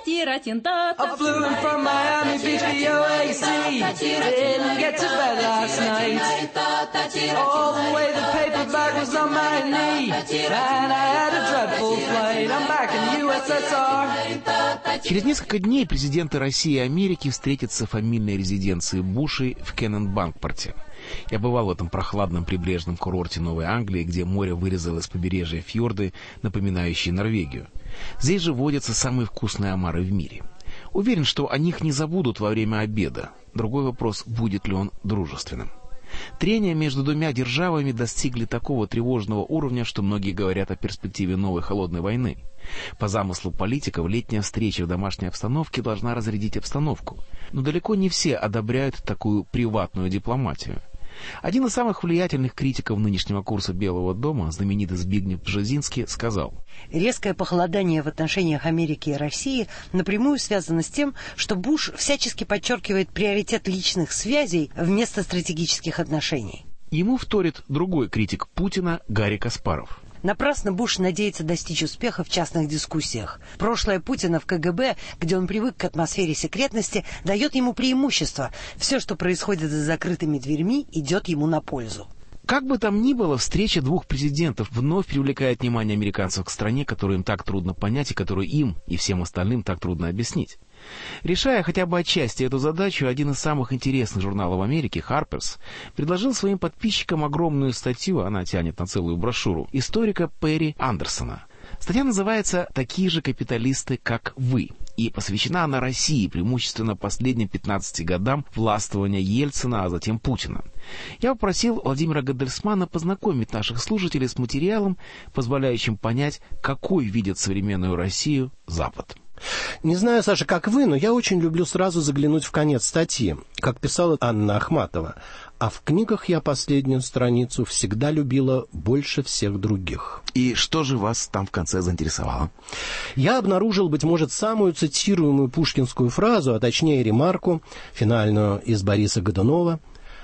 I flew in from Miami Beach, the OAC. Didn't get to bed last night. All the way the paper bag was on my knee. And I had a dreadful flight. I'm back in USSR. Через несколько дней президенты России и Америки встретятся в фамильной резиденции Бушей в Кенненбанкпорте. Я бывал в этом прохладном прибрежном курорте Новой Англии, где море вырезало из побережья фьорды, напоминающие Норвегию. Здесь же водятся самые вкусные омары в мире. Уверен, что о них не забудут во время обеда. Другой вопрос, будет ли он дружественным. Трения между двумя державами достигли такого тревожного уровня, что многие говорят о перспективе новой холодной войны. По замыслу политиков, летняя встреча в домашней обстановке должна разрядить обстановку. Но далеко не все одобряют такую приватную дипломатию. Один из самых влиятельных критиков нынешнего курса Белого дома, знаменитый Збигнев Бжезинский, сказал: резкое похолодание в отношениях Америки и России напрямую связано с тем, что Буш всячески подчеркивает приоритет личных связей вместо стратегических отношений. Ему вторит другой критик Путина Гарри Каспаров. Напрасно Буш надеется достичь успеха в частных дискуссиях. Прошлое Путина в КГБ, где он привык к атмосфере секретности, дает ему преимущество. Все, что происходит за закрытыми дверьми, идет ему на пользу. Как бы там ни было, встреча двух президентов вновь привлекает внимание американцев к стране, которую им так трудно понять и которую им и всем остальным так трудно объяснить. Решая хотя бы отчасти эту задачу, один из самых интересных журналов Америки, Harper's, предложил своим подписчикам огромную статью, она тянет на целую брошюру, историка Перри Андерсона. Статья называется «Такие же капиталисты, как вы», и посвящена она России, преимущественно последним 15 годам властвования Ельцина, а затем Путина. Я попросил Владимира Гадельсмана познакомить наших слушателей с материалом, позволяющим понять, какой видит современную Россию Запад. Не знаю, Саша, как вы, но я очень люблю сразу заглянуть в конец статьи, как писала Анна Ахматова. А в книгах я последнюю страницу всегда любила больше всех других. И что же вас там в конце заинтересовало? Я обнаружил, быть может, самую цитируемую пушкинскую фразу, а точнее ремарку, финальную из Бориса Годунова: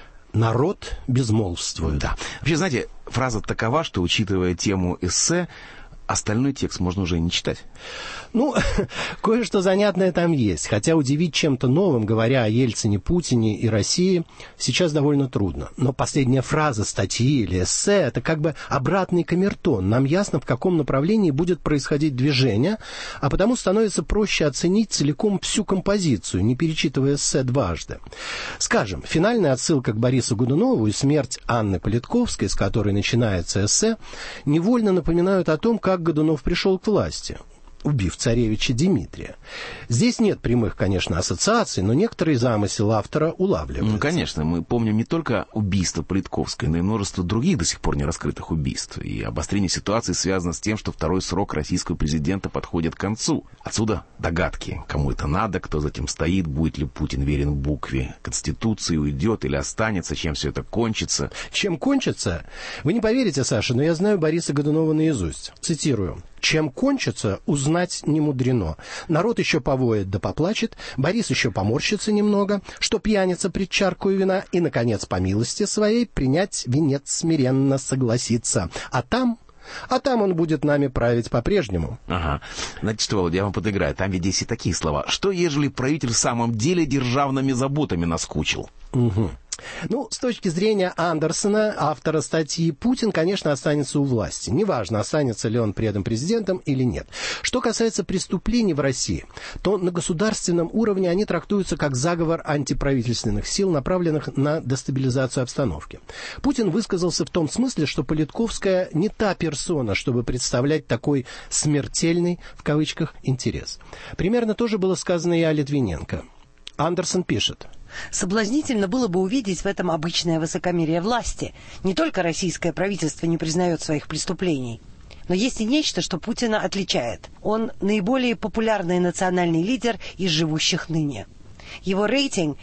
«Народ безмолвствует». Да. Вообще, знаете, фраза такова, что, учитывая тему эссе, остальной текст можно уже не читать. Ну, кое-что занятное там есть. Хотя удивить чем-то новым, говоря о Ельцине, Путине и России, сейчас довольно трудно. Но последняя фраза статьи или эссе — это как бы обратный камертон. Нам ясно, в каком направлении будет происходить движение, а потому становится проще оценить целиком всю композицию, не перечитывая эссе дважды. Скажем, финальная отсылка к Борису Годунову и смерть Анны Политковской, с которой начинается эссе, невольно напоминают о том, как Годунов пришел к власти, убив царевича Дмитрия. Здесь нет прямых, конечно, ассоциаций, но некоторый замысел автора улавливается. Ну, конечно, мы помним не только убийство Политковской, но и множество других до сих пор не раскрытых убийств. И обострение ситуации связано с тем, что второй срок российского президента подходит к концу. Отсюда догадки, кому это надо, кто за этим стоит, будет ли Путин верен букве Конституции, уйдет или останется, чем все это кончится. Чем кончится? Вы не поверите, Саша, но я знаю Бориса Годунова наизусть. Цитирую. «Чем кончится, узнать не мудрено. Народ еще повоет да поплачет, Борис еще поморщится немного, что пьяница пред чаркою вина, и, наконец, по милости своей принять венец смиренно согласится. А там он будет нами править по-прежнему». Ага. Значит что, Володя, я вам подыграю. Там ведь есть и такие слова. Что, ежели правитель в самом деле державными заботами наскучил? Угу. Ну, с точки зрения Андерсона, автора статьи, Путин, конечно, останется у власти. Неважно, останется ли он при этом президентом или нет. Что касается преступлений в России, то на государственном уровне они трактуются как заговор антиправительственных сил, направленных на дестабилизацию обстановки. Путин высказался в том смысле, что Политковская не та персона, чтобы представлять такой «смертельный», в кавычках, интерес. Примерно то же было сказано и о Литвиненко. Андерсон пишет: соблазнительно было бы увидеть в этом обычное высокомерие власти. Не только российское правительство не признает своих преступлений, но есть и нечто, что Путина отличает. Он наиболее популярный национальный лидер из живущих ныне. Его рейтинг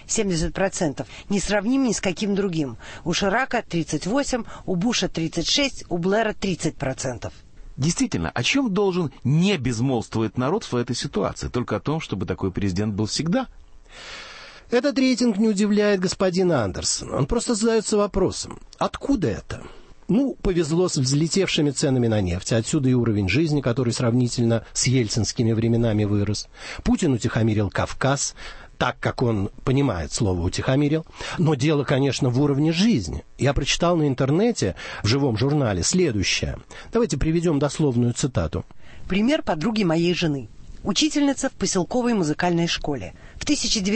70% не сравним ни с каким другим. У Ширака 38%, у Буша 36%, у Блэра 30%. Действительно, о чем должен не безмолвствовать народ в этой ситуации? Только о том, чтобы такой президент был всегда? Этот рейтинг не удивляет господина Андерсона. Он просто задается вопросом: откуда это? Повезло с взлетевшими ценами на нефть. Отсюда и уровень жизни, который сравнительно с ельцинскими временами вырос. Путин утихомирил Кавказ, так, как он понимает слово «утихомирил». Но дело, конечно, в уровне жизни. Я прочитал на интернете, в живом журнале, следующее. Давайте приведем дословную цитату. Пример подруги моей жены. Учительница в поселковой музыкальной школе. В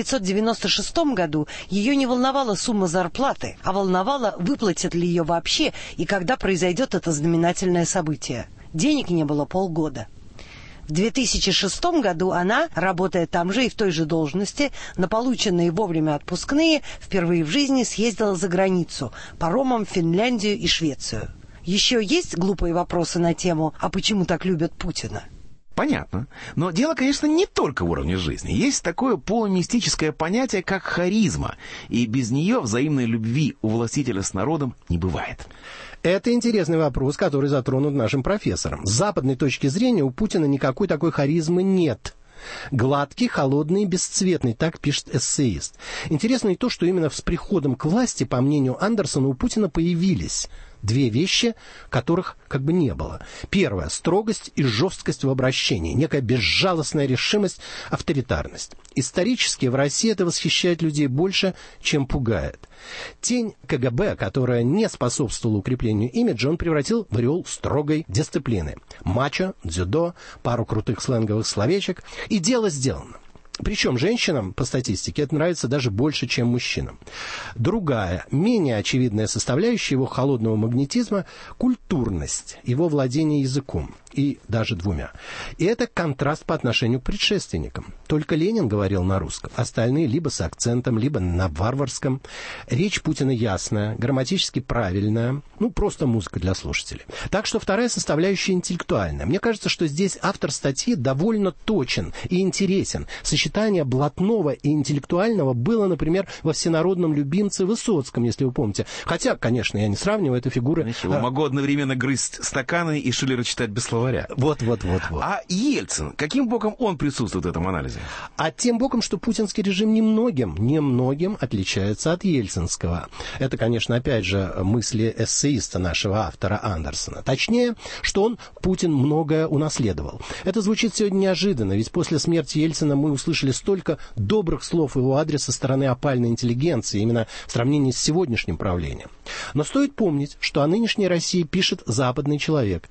1996 году ее не волновала сумма зарплаты, а волновала, выплатят ли ее вообще и когда произойдет это знаменательное событие. Денег не было полгода. В 2006 году она, работая там же и в той же должности, на полученные вовремя отпускные, впервые в жизни съездила за границу, паромом в Финляндию и Швецию. Еще есть глупые вопросы на тему «А почему так любят Путина?» Понятно. Но дело, конечно, не только в уровне жизни. Есть такое полумистическое понятие, как харизма. И без нее взаимной любви у властителя с народом не бывает. Это интересный вопрос, который затронут нашим профессором. С западной точки зрения у Путина никакой такой харизмы нет. Гладкий, холодный, бесцветный, так пишет эссеист. Интересно и то, что именно с приходом к власти, по мнению Андерсона, у Путина появились две вещи, которых как бы не было. Первое — строгость и жесткость в обращении, некая безжалостная решимость, авторитарность. Исторически в России это восхищает людей больше, чем пугает. Тень КГБ, которая не способствовала укреплению имиджа, он превратил в ореол строгой дисциплины. Мачо, дзюдо, пару крутых сленговых словечек, и дело сделано. Причем женщинам, по статистике, это нравится даже больше, чем мужчинам. Другая, менее очевидная составляющая его холодного магнетизма – культурность, его владение языком, и даже двумя. И это контраст по отношению к предшественникам. Только Ленин говорил на русском, остальные либо с акцентом, либо на варварском. Речь Путина ясная, грамматически правильная, просто музыка для слушателей. Так что вторая составляющая интеллектуальная. Мне кажется, что здесь автор статьи довольно точен и интересен. Сочетание блатного и интеллектуального было, например, во всенародном любимце Высоцком, если вы помните. Хотя, конечно, я не сравниваю, это фигуры... Я могу одновременно грызть стаканы и Шиллера читать без словаря. Вот. А Ельцин, каким боком он присутствует в этом анализе? А тем боком, что путинский режим немногим отличается от ельцинского. Это, конечно, опять же, мысли эссеиста нашего автора Андерсона. Точнее, что Путин, многое унаследовал. Это звучит сегодня неожиданно, ведь после смерти Ельцина мы услышали столько добрых слов в его адрес со стороны опальной интеллигенции, именно в сравнении с сегодняшним правлением. Но стоит помнить, что о нынешней России пишет западный человек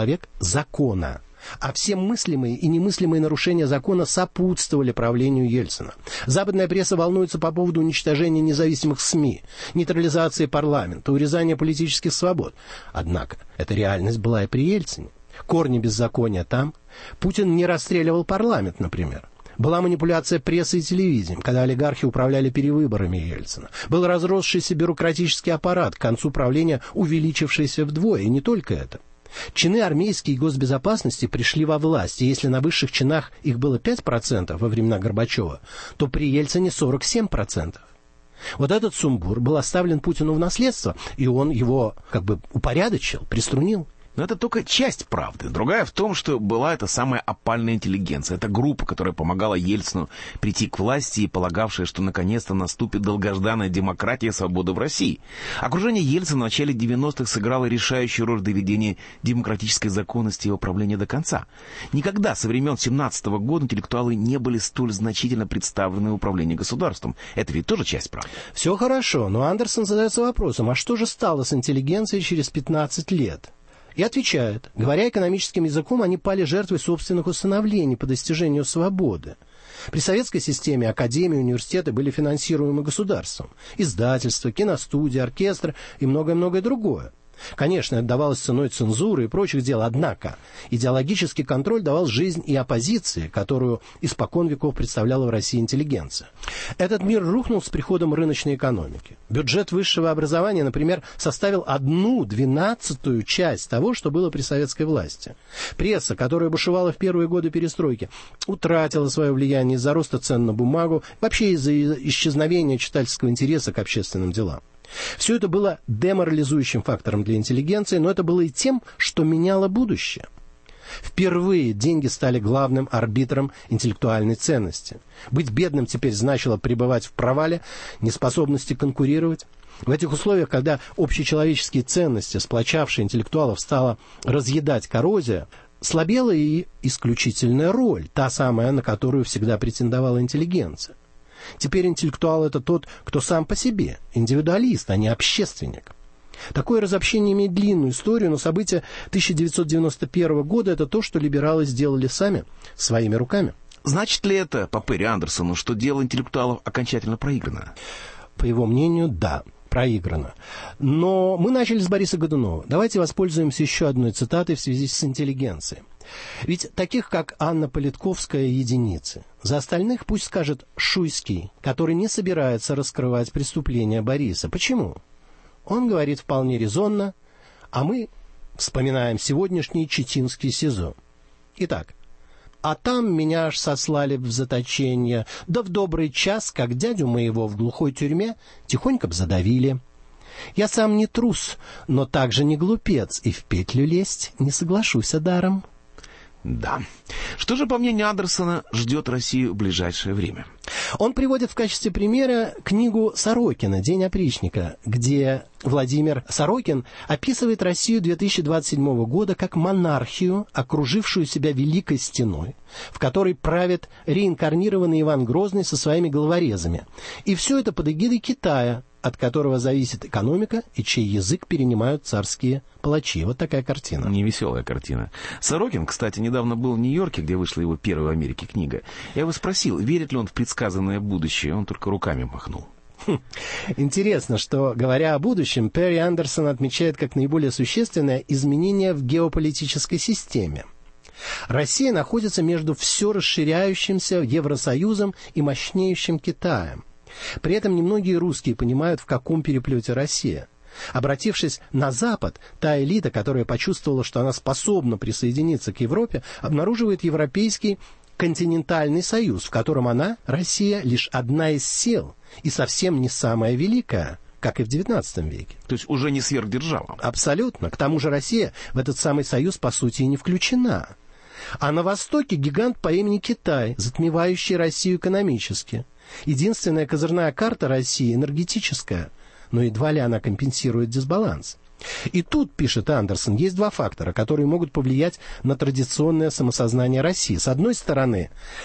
закона. А все мыслимые и немыслимые нарушения закона сопутствовали правлению Ельцина. Западная пресса волнуется по поводу уничтожения независимых СМИ, нейтрализации парламента, урезания политических свобод. Однако эта реальность была и при Ельцине. Корни беззакония там. Путин не расстреливал парламент, например. Была манипуляция прессы и телевидением, когда олигархи управляли перевыборами Ельцина. Был разросшийся бюрократический аппарат, к концу правления увеличившийся вдвое, и не только это. Чины армейские и госбезопасности пришли во власть, и если на высших чинах их было 5% во времена Горбачева, то при Ельцине 47%. Вот этот сумбур был оставлен Путину в наследство, и он его упорядочил, приструнил. Но это только часть правды. Другая в том, что была эта самая опальная интеллигенция. Это группа, которая помогала Ельцину прийти к власти и полагавшая, что наконец-то наступит долгожданная демократия и свобода в России. Окружение Ельцина в начале 90-х сыграло решающую роль в доведении демократической законности и управления до конца. Никогда со времен 17-го года интеллектуалы не были столь значительно представлены в управлении государством. Это ведь тоже часть правды. Все хорошо, но Андерсон задается вопросом, а что же стало с интеллигенцией через 15 лет? И отвечает, говоря экономическим языком, они пали жертвой собственных усыновлений по достижению свободы. При советской системе академии, университеты были финансируемы государством. Издательства, киностудии, оркестр и многое-многое другое. Конечно, это давалось ценой цензуры и прочих дел, однако идеологический контроль давал жизнь и оппозиции, которую испокон веков представляла в России интеллигенция. Этот мир рухнул с приходом рыночной экономики. Бюджет высшего образования, например, составил 1/12 часть того, что было при советской власти. Пресса, которая бушевала в первые годы перестройки, утратила свое влияние из-за роста цен на бумагу, вообще из-за исчезновения читательского интереса к общественным делам. Все это было деморализующим фактором для интеллигенции, но это было и тем, что меняло будущее. Впервые деньги стали главным арбитром интеллектуальной ценности. Быть бедным теперь значило пребывать в провале, неспособности конкурировать. В этих условиях, когда общечеловеческие ценности, сплочавшие интеллектуалов, стала разъедать коррозия, слабела и исключительная роль, та самая, на которую всегда претендовала интеллигенция. Теперь интеллектуал – это тот, кто сам по себе, индивидуалист, а не общественник. Такое разобщение имеет длинную историю, но события 1991 года – это то, что либералы сделали сами, своими руками. Значит ли это, по Перри Андерсону, что дело интеллектуалов окончательно проиграно? По его мнению, да, проиграно. Но мы начали с Бориса Годунова. Давайте воспользуемся еще одной цитатой в связи с интеллигенцией. Ведь таких, как Анна Политковская, единицы. За остальных пусть скажет Шуйский, который не собирается раскрывать преступления Бориса. Почему? Он говорит вполне резонно, а мы вспоминаем сегодняшний Читинский СИЗО. Итак, а там меня аж сослали в заточение, да в добрый час, как дядю моего в глухой тюрьме, тихонько б задавили. Я сам не трус, но также не глупец, и в петлю лезть не соглашусь даром. Да. Что же, по мнению Андерсона, ждет Россию в ближайшее время? Он приводит в качестве примера книгу Сорокина «День опричника», где Владимир Сорокин описывает Россию 2027 года как монархию, окружившую себя великой стеной, в которой правит реинкарнированный Иван Грозный со своими головорезами. И все это под эгидой Китая, от которого зависит экономика и чей язык перенимают царские палачи. Вот такая картина. Невеселая картина. Сорокин, кстати, недавно был в Нью-Йорке, где вышла его первая в Америке книга. Я его спросил, верит ли он в предсказанное будущее. Он только руками махнул. Интересно, что, говоря о будущем, Перри Андерсон отмечает как наиболее существенное изменение в геополитической системе. Россия находится между все расширяющимся Евросоюзом и мощнеющим Китаем. При этом немногие русские понимают, в каком переплете Россия. Обратившись на Запад, та элита, которая почувствовала, что она способна присоединиться к Европе, обнаруживает Европейский континентальный союз, в котором она, Россия, лишь одна из сил и совсем не самая великая, как и в XIX веке. То есть уже не сверхдержава. Абсолютно. К тому же Россия в этот самый союз, по сути, и не включена. А на Востоке гигант по имени Китай, затмевающий Россию экономически. Единственная козырная карта России энергетическая, но едва ли она компенсирует дисбаланс. И тут, пишет Андерсон, есть два фактора, которые могут повлиять на традиционное самосознание России. С одной стороны,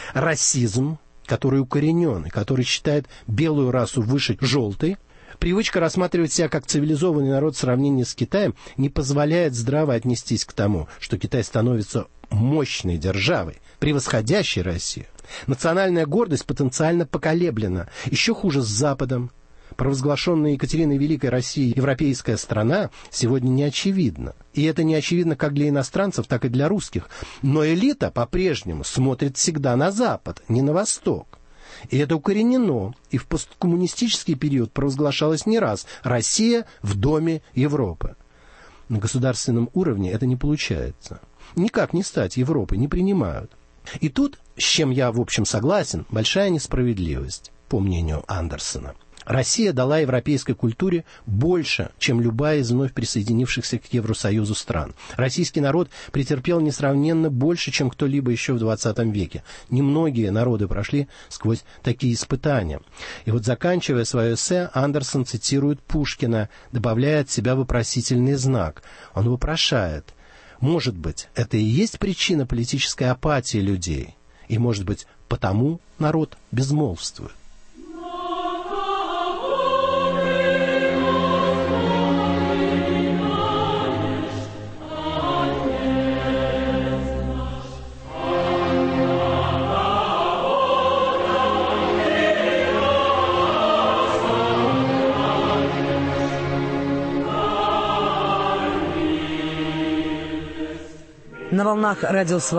расизм, который укоренен, и который считает белую расу выше желтой. Привычка рассматривать себя как цивилизованный народ в сравнении с Китаем не позволяет здраво отнестись к тому, что Китай становится мощной державой, превосходящей Россию. Национальная гордость потенциально поколеблена. Еще хуже с Западом. Провозглашенная Екатериной Великой Россией европейская страна сегодня не очевидна. И это не очевидно как для иностранцев, так и для русских. Но элита по-прежнему смотрит всегда на Запад, не на Восток. И это укоренено, и в посткоммунистический период провозглашалось не раз: Россия в доме Европы. На государственном уровне это не получается. Никак не стать Европой, не принимают. И тут, с чем я, в общем, согласен, большая несправедливость, по мнению Андерсона. Россия дала европейской культуре больше, чем любая из вновь присоединившихся к Евросоюзу стран. Российский народ претерпел несравненно больше, чем кто-либо еще в 20 веке. Немногие народы прошли сквозь такие испытания. И вот, заканчивая свое эссе, Андерсон цитирует Пушкина, добавляя от себя вопросительный знак. Он вопрошает: может быть, это и есть причина политической апатии людей? И, может быть, потому народ безмолвствует? На волнах радио